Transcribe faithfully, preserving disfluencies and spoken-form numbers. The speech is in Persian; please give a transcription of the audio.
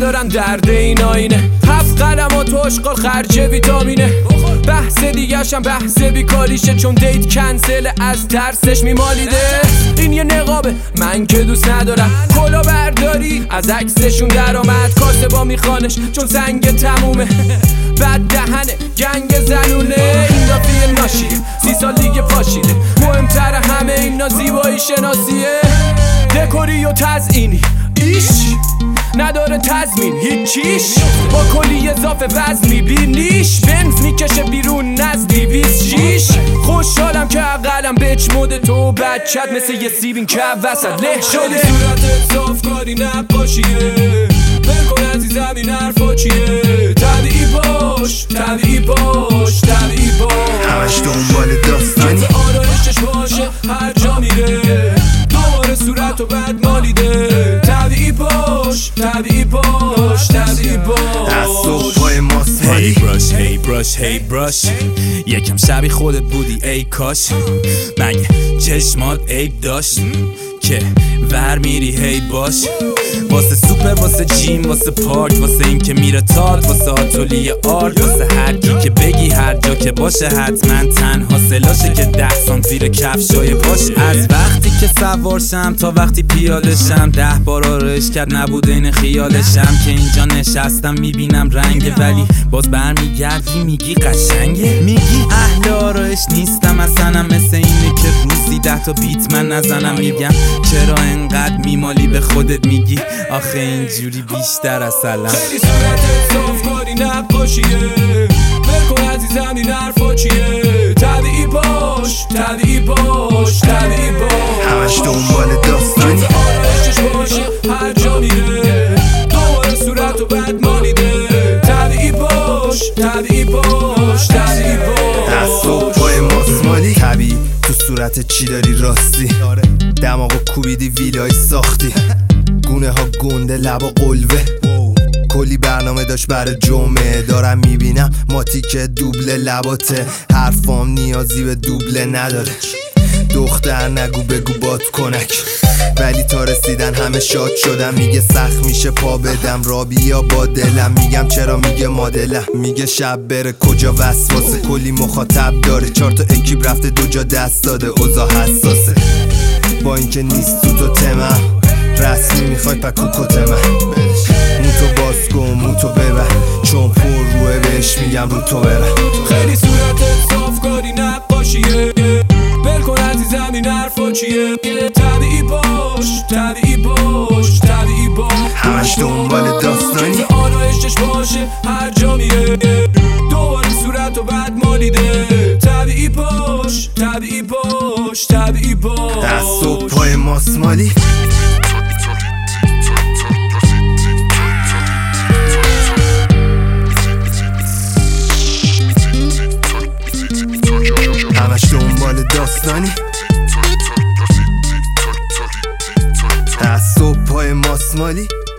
ندارن درد این آینه. هفت قلم و توشقال خرج ویتامینه. بحث دیگرشم بحث بیکاریشه، چون دیت کنسل از ترسش میمالیده. این یه نقابه من که دوست ندارم، کلا برداری از عکسشون در آمد. کاسبا میخوانش چون سنگ تمومه، بد دهنه گنگ زنونه. این دافیه ناشیه سی سال دیگه پاشیده، مهمتر همه اینا زیبایی شناسیه. دکوری و تزئینی ایش نداره تضمین هیچیش، با کلی اضافه وزن میبینیش. بنز میکشه بیرون نزدی ویز شیش. خوشحالم که اقلم بچ مود تو بچت مثل یه سیبین که وسط له شده. صورتت صافکاری نقاشیه، بکن عزیزم این حرفا چیه. طبیعی باش طبیعی باش طبیعی باش، همش دنبال داستانی که آرایشش باشه هر جا میره. دوباره صورت و بد مالیده. طبیعی باش طبیعی باش طبیعی باش. از صبح پای ماسمالی Hey brush, hey brush, hey brush. یکم شبیه خودت بودی ای کاش. مگه چشمات عیب داشت که ور میری هی باش. واسه سوپر واسه جیم واسه پارک، واسه این که میره تاد، واسه آتولیه آرت، واسه هر کی که بگی هر جا که باشه حتما تنها سلاشه که ده سانت زیر کفشای پاشه. از وقتی که سوارشم تا وقتی پیادشم، ده بار آرایش کرد نبوده این خیالشم. که اینجا نشستم میبینم رنگه، ولی باز برمیگردی میگی قشنگه. میگی اهل آرایش نیستم اصلا، مثل اینه که روزی ده تا بیت من نزنم. میگم چرا انقدر میمالی، به خودت میگی آخه اینجوری بیشتر اصلا. خیلی صورتت صافکاری نقاشیه، بکن عزیزم این حرفا چیه. طبیعی باش طبیعی باش طبیعی باش، همش دنبال داستانی که آرایشش باشه هر جا میره. دوباره صورت و بد مالیده. طبیعی باش طبیعی باش طبیعی باش. از صبح پای ماسمالی طبیعی تو صورت چی داری راستی. دماغو کوبیدی ویلای ساختی، گونه ها گنده لبا قلوه. کلی برنامه داشت برای جمعه، دارم میبینم ماتیک دوبله لباته. حرفام نیازی به دوبله نداره، دختر نگو بگو باد کنک. ولی تا رسیدن همه شاد شدم. میگه سخت میشه پا بدم را بیا با دلم. میگم چرا میگه مادلم. میگه شب بره کجا وسواسه، کلی مخاطب داره. چهار تا اکیب رفته دو جا دست داده، اوضاع حساسه. با اینکه نیست تو تو تمم رسمی میخوای پکو کتمم. موتو باز کن موتو ببر، چون پر روه بهش میگم رو تو برم. خیلی صورتت صافکاری نقاشیه، بلکن عزیزم این حرفا چیه. طبیعی باش طبیعی باش طبیعی باش، همش دنبال داستانی که آرایشش باشه هر جا میره. دوباره صورت و بد مالیده. طبیعی باش طبیعی باش طبیعی باش. از صبح پای ماسمالی همش دنبال داستانی. از صبح پای ماسمالی